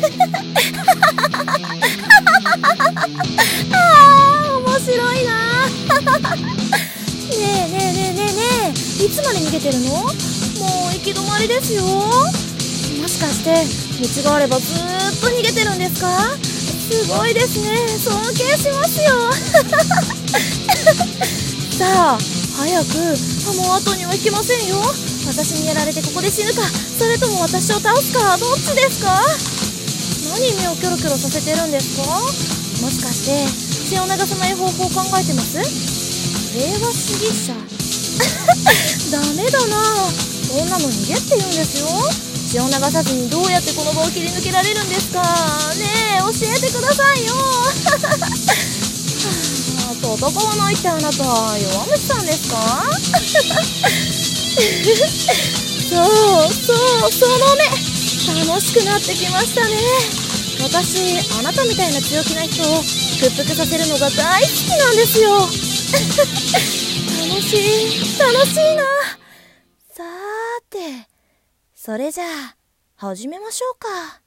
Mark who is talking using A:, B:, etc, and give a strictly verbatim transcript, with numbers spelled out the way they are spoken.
A: あー面白いなねえねえねえねえねえ、いつまで逃げてるの？もう行き止まりですよ。もしかして道があればずーっと逃げてるんですか？すごいですね、尊敬しますよさあ早く、もう後には引けませんよ。私にやられてここで死ぬか、それとも私を倒すか、どっちですか？何目をキョロキョロさせてるんですか？もしかして血を流さない方法を考えてます？平和主義者ダメだな、そんなの逃げって言うんですよ。血を流さずにどうやってこの場を切り抜けられるんですかねえ、教えてくださいよ戦わないってあなた弱虫さんですかそうそうその目、楽しくなってきましたね。私あなたみたいな強気な人を屈服させるのが大好きなんですよ楽しい楽しいな。さーてそれじゃあ始めましょうか。